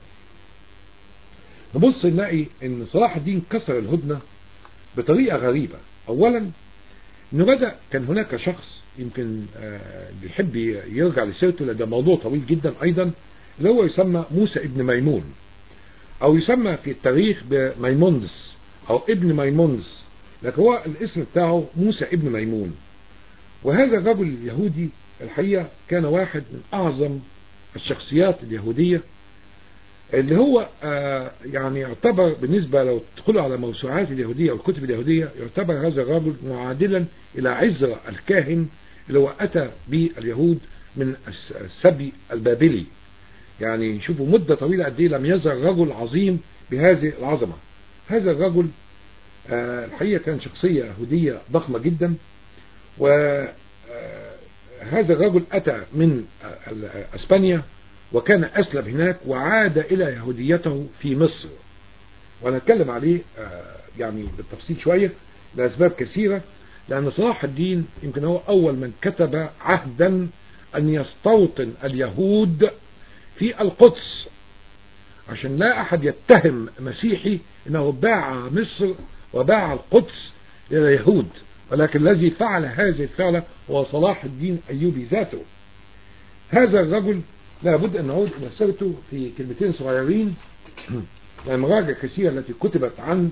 Speaker 1: نبص نلاقي ان صلاح الدين كسر الهدنة بطريقة غريبة. اولا انه بدأ، كان هناك شخص يمكن بيحب يرجع لسيرته لأن ده موضوع طويل جدا ايضا، اللي هو يسمى موسى ابن ميمون، او يسمى في التاريخ بميموندس او ابن ميموندس، لكن هو الاسم بتاعه موسى ابن ميمون. وهذا الرجل اليهودي الحقيقة كان واحد من اعظم الشخصيات اليهودية، اللي هو يعني يعتبر بالنسبة لو تدخلوا على موسوعات اليهودية والكتب اليهودية، يعتبر هذا الرجل معادلا إلى عزرا الكاهن اللي هو أتى باليهود من السبي البابلي. يعني شوفوا مدة طويلة قد ايه لم يزل رجل عظيم بهذه العظمة. هذا الرجل الحقيقة كان شخصية يهودية ضخمة جدا، وهذا الرجل أتى من أسبانيا وكان أسلم هناك وعاد إلى يهوديته في مصر، ونتكلم عليه يعني بالتفصيل شوية لأسباب كثيرة. لأن صلاح الدين يمكن هو أول من كتب عهدا أن يستوطن اليهود في القدس، عشان لا أحد يتهم مسيحي أنه باع مصر وباع القدس إلى اليهود، ولكن الذي فعل هذه الفعلة هو صلاح الدين أيوبي ذاته. هذا الرجل لابد أن نعود إلى سيرته في كلمتين صغيرين، المراجع كثيرة التي كتبت عن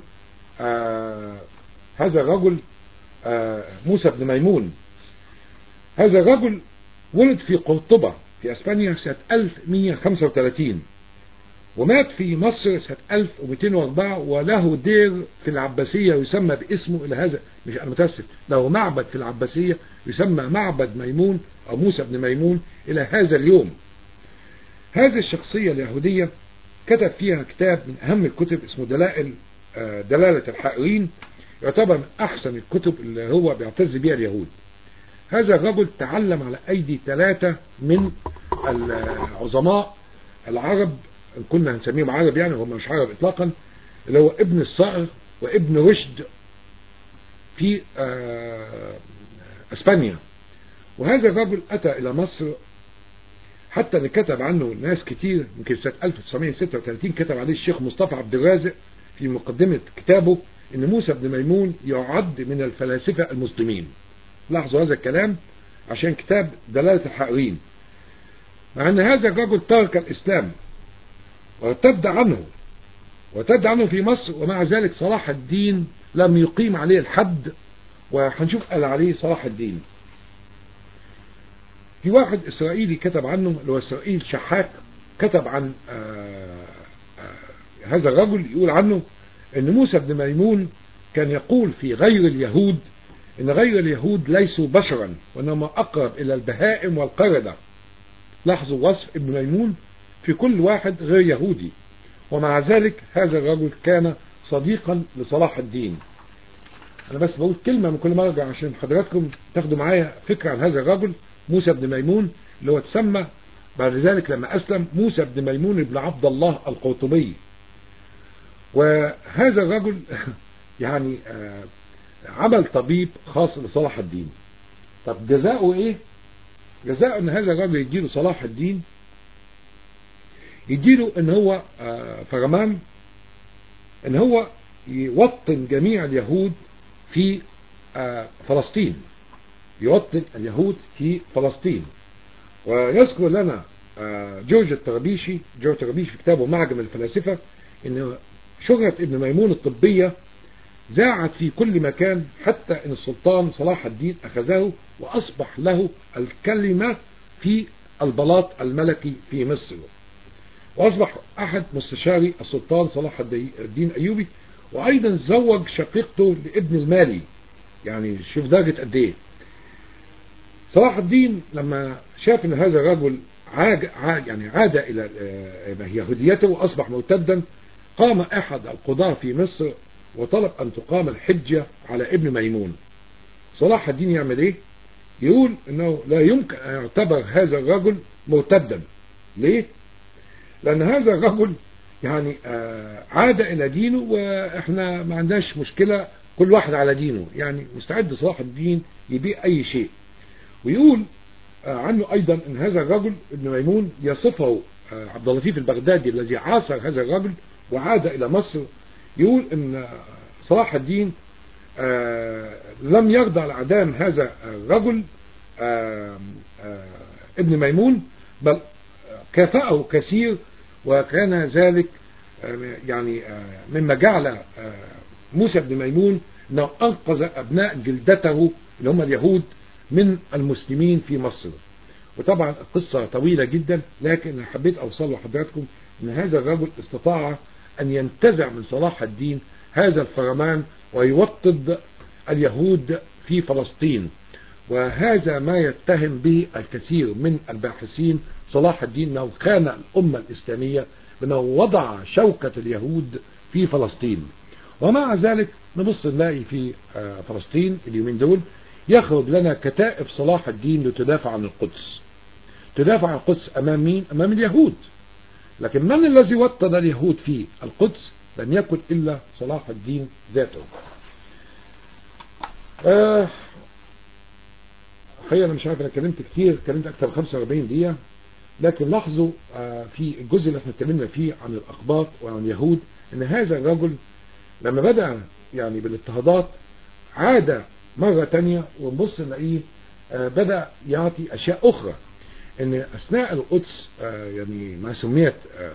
Speaker 1: هذا الرجل موسى بن ميمون. هذا الرجل ولد في قرطبة في أسبانيا سنة 1135، ومات في مصر سنة 1204، وله دير في العباسية يسمى باسمه إلى هذا، مش أنا متأسف، له معبد في العباسية يسمى معبد ميمون أو موسى بن ميمون إلى هذا اليوم. هذه الشخصية اليهودية كتب فيها كتاب من أهم الكتب اسمه دلالة الحائرين، يعتبر من أحسن الكتب اللي هو بيعتز بها اليهود. هذا الرجل تعلم على أيدي 3 من العظماء العرب، كنا هنسميهم عرب يعني هم مش عرب إطلاقا، اللي هو ابن الصقر وابن رشد في أسبانيا. وهذا الرجل أتى إلى مصر حتى ان كتب عنه ناس كتير. يمكن سنة 1936 كتب عليه الشيخ مصطفى عبد الرازق في مقدمة كتابه ان موسى بن ميمون يعد من الفلاسفة المسلمين. لاحظوا هذا الكلام عشان كتاب دلالة الحائرين، مع ان هذا الرجل ترك الاسلام وارتد عنه في مصر، ومع ذلك صلاح الدين لم يقيم عليه الحد، وهنشوف قال عليه صلاح الدين. في واحد إسرائيلي كتب عنه اللي هو إسرائيل شحات، كتب عن هذا الرجل، يقول عنه ان موسى بن ميمون كان يقول في غير اليهود ان غير اليهود ليسوا بشرا وانما اقرب الى البهائم والقردة. لاحظوا وصف ابن ميمون في كل واحد غير يهودي، ومع ذلك هذا الرجل كان صديقا لصلاح الدين. انا بس بقول كلمة من كل مرجع عشان حضراتكم تاخدوا معايا فكرة عن هذا الرجل موسى بن ميمون، اللي هو تسمى بعد ذلك لما أسلم موسى بن ميمون بن عبد الله القرطبي. وهذا الرجل يعني عمل طبيب خاص لصلاح الدين. طب جزاؤه ايه؟ جزاؤه ان هذا الرجل يجيله صلاح الدين، يجيله ان هو فرمان ان هو يوطن جميع اليهود في فلسطين، يوطن اليهود في فلسطين. ويذكر لنا جورج الطرابيشي في كتابه معجم الفلاسفة ان شهرة ابن ميمون الطبية ذاعت في كل مكان، حتى ان السلطان صلاح الدين اخذه واصبح له الكلمة في البلاط الملكي في مصر، واصبح احد مستشاري السلطان صلاح الدين ايوبي، وايضا زوج شقيقته لابن المالي. يعني شوف درجة قد ايه. صلاح الدين لما شاف ان هذا الرجل عاد الى يهوديته واصبح مرتدا، قام احد القضاة في مصر وطلب ان تقام الحجة على ابن ميمون. صلاح الدين يعمل ايه؟ يقول انه لا يمكن ان يعتبر هذا الرجل مرتدا. ليه؟ لان هذا الرجل يعني عاد الى دينه، واحنا ما عندناش مشكلة، كل واحد على دينه، يعني مستعد صلاح الدين يبيع اي شيء. ويقول عنه أيضا أن هذا الرجل ابن ميمون يصفه عبد اللطيف البغدادي الذي عاصر هذا الرجل وعاد إلى مصر، يقول أن صلاح الدين لم يرضى على إعدام هذا الرجل ابن ميمون، بل كافأه كثير، وكان ذلك يعني مما جعل موسى بن ميمون أنه أنقذ أبناء جلدته اللي هم اليهود من المسلمين في مصر. وطبعا القصة طويلة جدا، لكن حبيت أوصل لحضراتكم أن هذا الرجل استطاع أن ينتزع من صلاح الدين هذا الفرمان ويوطد اليهود في فلسطين. وهذا ما يتهم به الكثير من الباحثين صلاح الدين، أنه خان الأمة الإسلامية بأنه وضع شوكة اليهود في فلسطين. ومع ذلك نبص نلاقي في فلسطين اليومين دول يخرج لنا كتائب صلاح الدين لتدافع عن القدس. تدافع عن القدس أمام مين؟ أمام اليهود. لكن من الذي وطد اليهود في القدس؟ لم يكن إلا صلاح الدين ذاته. أنا مش عارف، أنا اتكلمت كتير، اتكلمت أكثر من 45 دقيقة، لكن لاحظوا في الجزء اللي احنا اتكلمنا فيه عن الأقباط وعن اليهود أن هذا الرجل لما بدأ يعني بالاضطهادات عاد مرة تانية، ونبص نلاقيه بدأ يعطي أشياء أخرى. أن أثناء القدس يعني ما سميت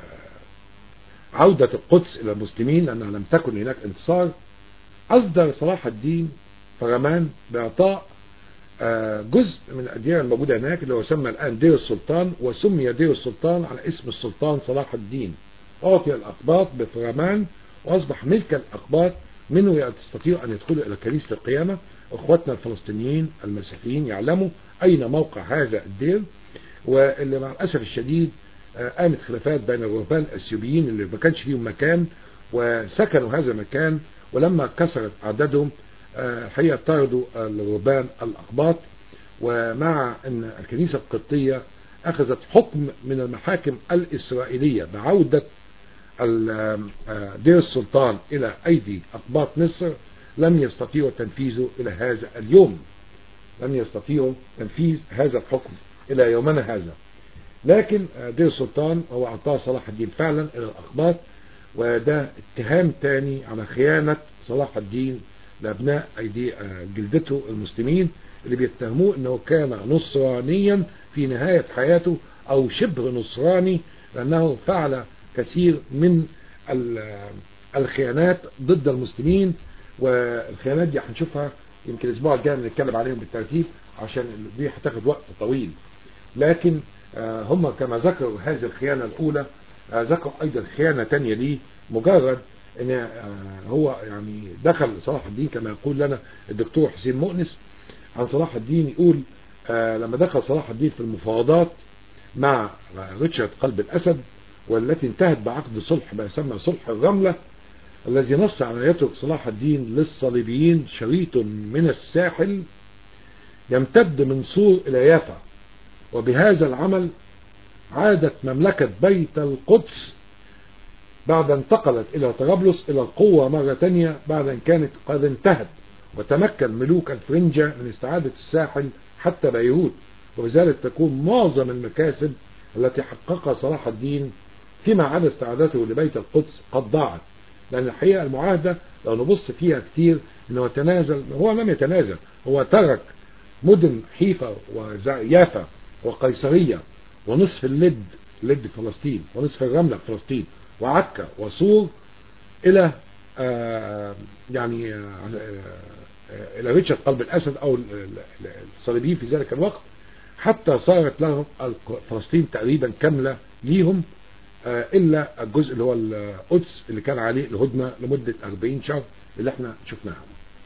Speaker 1: عودة القدس إلى المسلمين لأنها لم تكن هناك انتصار، أصدر صلاح الدين فرمان بإعطاء جزء من الأديرة الموجودة هناك اللي هو يسمى الآن دير السلطان، وسمي دير السلطان على اسم السلطان صلاح الدين. أعطي الأقباط بفرمان وأصبح ملك الأقباط، منه يستطيع أن يدخلوا إلى كنيسة القيامة. أخواتنا الفلسطينيين المسيحيين يعلموا أين موقع هذا الدير، واللي مع الأسف الشديد قامت خلافات بين الرهبان الأثيوبيين اللي ما كانش فيهم مكان وسكنوا هذا المكان، ولما كسرت عددهم الحقيقة طردوا الرهبان الأقباط. ومع أن الكنيسة القبطية أخذت حكم من المحاكم الإسرائيلية بعودة دير السلطان إلى أيدي أقباط مصر، لم يستطيعوا تنفيذه إلى هذا اليوم، لم يستطيعوا تنفيذ هذا الحكم إلى يومنا هذا. لكن دير السلطان هو أعطاه صلاح الدين فعلا إلى الأقباط، وده اتهام تاني على خيانة صلاح الدين لأبناء أيدي جلدته المسلمين اللي بيتهموه أنه كان نصرانيا في نهاية حياته أو شبه نصراني، لأنه فعل كثير من الخيانات ضد المسلمين. والخيانات دي هنشوفها يمكن الأسبوع الجاي نتكلم عليهم بالترتيب عشان دي هتاخد وقت طويل. لكن هم كما ذكروا هذه الخيانة الأولى ذكروا أيضا خيانة تانية ليه، مجرد ان هو يعني دخل صلاح الدين كما يقول لنا الدكتور حسين مؤنس عن صلاح الدين، يقول لما دخل صلاح الدين في المفاوضات مع ريتشارد قلب الأسد، والتي انتهت بعقد صلح ما يسمى صلح الرملة، الذي نص على يترك صلاح الدين للصليبيين شريط من الساحل يمتد من صور إلى يافا، وبهذا العمل عادت مملكة بيت القدس بعد انتقلت إلى طرابلس إلى القوة مرة تانية بعد أن كانت قد انتهت، وتمكن ملوك الفرنجة من استعادة الساحل حتى بيروت، وبذلك تكون معظم المكاسب التي حققها صلاح الدين فيما عدا استعادته لبيت القدس قد ضاعت. لأن الحقيقة المعاهدة لو نبص فيها كتير أنه تنازل، هو لم يتنازل، هو ترك مدن حيفا ويافا وقيصرية ونصف اللد فلسطين، ونصف الرملة فلسطين، وعكا وصور إلى إلى ريتشارد قلب الأسد أو الصليبيين في ذلك الوقت، حتى صارت لهم فلسطين تقريبا كاملة ليهم إلا الجزء اللي هو القدس اللي كان عليه الهدنة لمدة 40 شهر اللي احنا شفناها.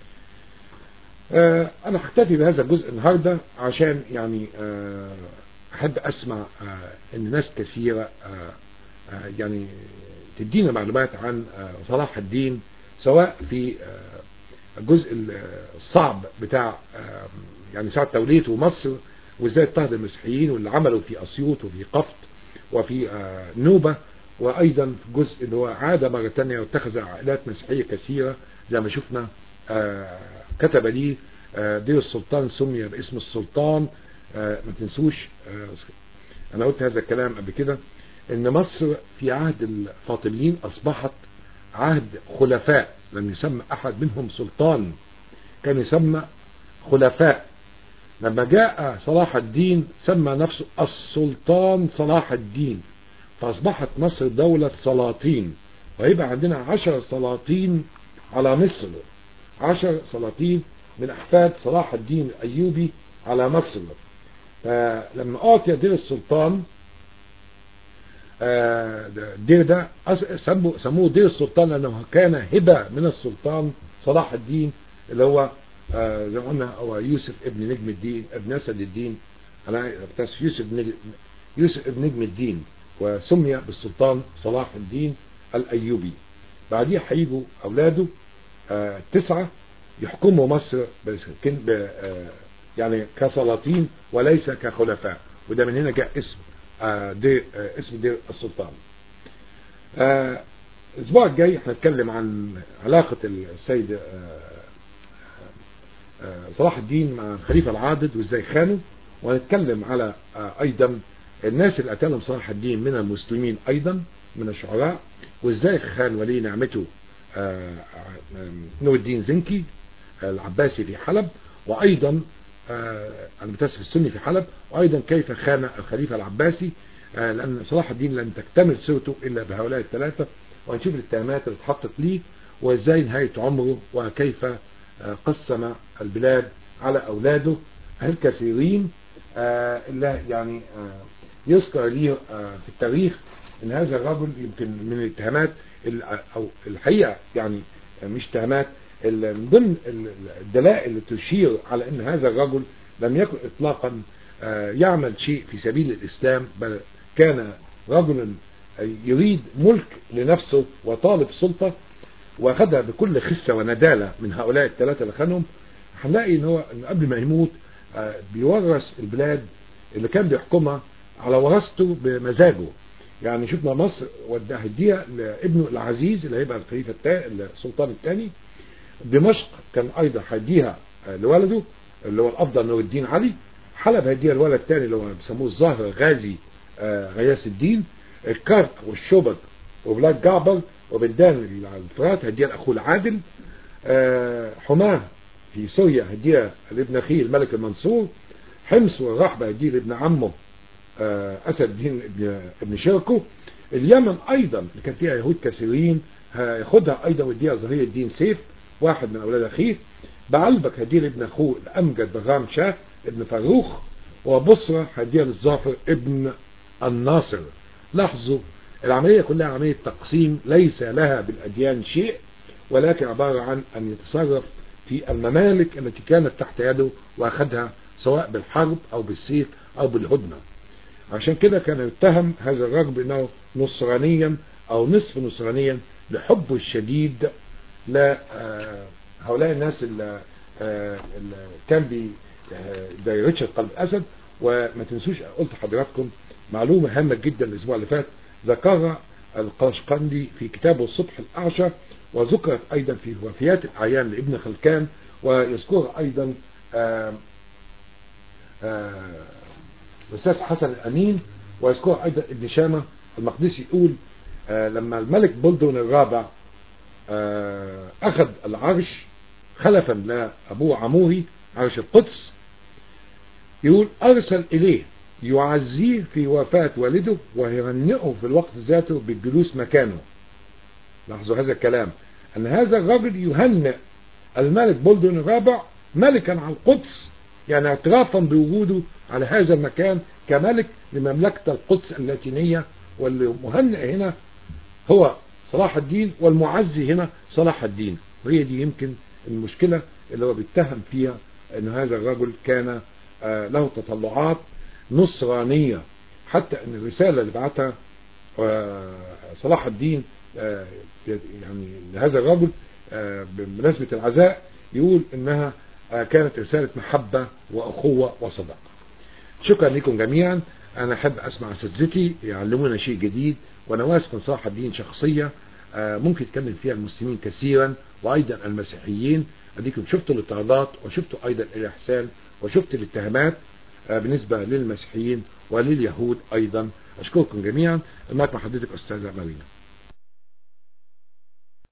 Speaker 1: أنا هكتفي بهذا الجزء النهاردة عشان يعني أحب أسمع إن ناس كثيرة يعني تدينا معلومات عن صلاح الدين، سواء في الجزء الصعب بتاع يعني ساعة توليته مصر وازاي اضطهد المسيحيين واللي عملوا في أسيوط وفي قفط وفي نوبة، وأيضا في الجزء اللي هو عاد مرة تانية واتخذ عائلات مسيحية كثيرة زي ما شفنا. كتب لي دير السلطان سمي باسم السلطان ما تنسوش، انا قلت هذا الكلام قبل كده، ان مصر في عهد الفاطميين اصبحت عهد خلفاء، لم يسمى احد منهم سلطان، كان يسمى خلفاء. لما جاء صلاح الدين سمى نفسه السلطان صلاح الدين، فاصبحت مصر دولة سلاطين، ويبقى عندنا 10 سلاطين على مصر، 10 سلاطين من احفاد صلاح الدين الايوبي على مصر. فلما اعطي دير السلطان، الدير ده سموه دير السلطان لانه كان هبة من السلطان صلاح الدين، اللي هو زي ما قلنا هو يوسف ابن نجم الدين ابن اسد الدين، انا يوسف ابن نجم الدين، وسمي بالسلطان صلاح الدين الايوبي. بعديه هيجوا اولاده 9 يحكموا مصر يعني كسلاطين وليس كخلفاء، وده من هنا جاء اسم اسم دير السلطان. الاسبوع الجاي هنتكلم عن علاقة السيد صلاح الدين مع الخليفة العاضد وازاي خانوا، وهنتكلم على ايضا الناس اللي قتلهم صلاح الدين من المسلمين ايضا من الشعراء، وازاي خان ولي نعمته نور الدين زنكي العباسي في حلب، وايضا المتاسف السني في حلب، وايضا كيف خان الخليفة العباسي، لان صلاح الدين لن تكتمل سيرته الا بهؤلاء الثلاثة. وهنشوف الاتهامات اللي اتحطت ليه، وازاي نهاية عمره، وكيف قسم البلاد على اولاده الكثيرين. اللي يعني يذكر ليه في التاريخ ان هذا الرجل يمكن من الاتهامات او الحقيقة يعني مش اتهامات، من ضمن الدلائل اللي تشير على ان هذا الرجل لم يكن اطلاقا يعمل شيء في سبيل الاسلام، بل كان رجلا يريد ملك لنفسه وطالب سلطة، واخدها بكل خسة وندالة من هؤلاء الثلاثة اللي خانهم. هنلاقي ان هو قبل ما يموت بيورث البلاد اللي كان بيحكمها على وراثته بمزاجه. يعني شفنا مصر هديها لابنه العزيز اللي هيبقى الخليفة السلطان الثاني، دمشق كان ايضا هديها لولده اللي هو الافضل نور الدين علي، حلب هديها الولد الثاني اللي هو بيسموه الظاهر غازي غياث الدين، الكرك والشبك وبلاد جعبر وبلدان الفرات هديها الاخو العادل، حماه في سوريا هديها لابن اخيه الملك المنصور، حمص والرحبة هديها لابن عمه اسد الدين ابن شركو، اليمن ايضا اللي كان فيها يهود كثيرين هياخدها ايضا ويديها ظهير الدين سيف واحد من اولاد اخيه، بعلبك هديها لابن اخوه الامجد بغام شاه ابن فاروخ، وبصرة هديها للظافر ابن الناصر. لاحظوا العملية كلها عملية تقسيم ليس لها بالأديان شيء، ولكن عبارة عن أن يتصرف في الممالك التي كانت تحت يده وأخذها سواء بالحرب أو بالسيف أو بالهدنة. عشان كده كان يتهم هذا الرجل بأنه نصرانيا أو نصف نصرانيا لحبه الشديد لهؤلاء الناس اللي كان زي ريتشارد قلب أسد. وما تنسوش قلت حضراتكم معلومة هامة جدا الأسبوع اللي فات ذكرها القشقندي في كتابه الصبح الأعشى، وذكرت أيضا في وفيات الأعيان لابن خلكان، ويذكرها أيضا الأستاذ حسن الأمين، ويذكرها أيضا ابن شامة المقدسي. يقول لما الملك بلدون الرابع أخذ العرش خلفا لأبوه عموري عرش القدس، يقول أرسل إليه يعزيه في وفاة والده ويهنئه في الوقت ذاته بالجلوس مكانه. لاحظوا هذا الكلام، أن هذا الرجل يهنئ الملك بلدون الرابع ملكا على القدس، يعني اعترافا بوجوده على هذا المكان كملك لمملكة القدس اللاتينية، والمهنئ هنا هو صلاح الدين والمعزي هنا صلاح الدين. وهي دي يمكن المشكلة اللي هو بيتهم فيها أن هذا الرجل كان له تطلعات نصرانية، حتى ان الرسالة اللي بعتها صلاح الدين يعني لهذا الرجل بمناسبة العزاء يقول انها كانت رسالة محبة واخوة وصداقة. شكرا لكم جميعا. انا احب اسمع اساتذتي يعلمونا شيء جديد، وانا واثق ان صلاح الدين شخصية ممكن يتكلم فيها المسلمين كثيرا وايضا المسيحيين. اديكم شفتوا الاضطهادات وشفتوا ايضا الاحسان وشفت الاتهامات. بالنسبة للمسيحيين ولليهود أيضا. أشكركم جميعا. المايك مع حضرتك أستاذة مارينا.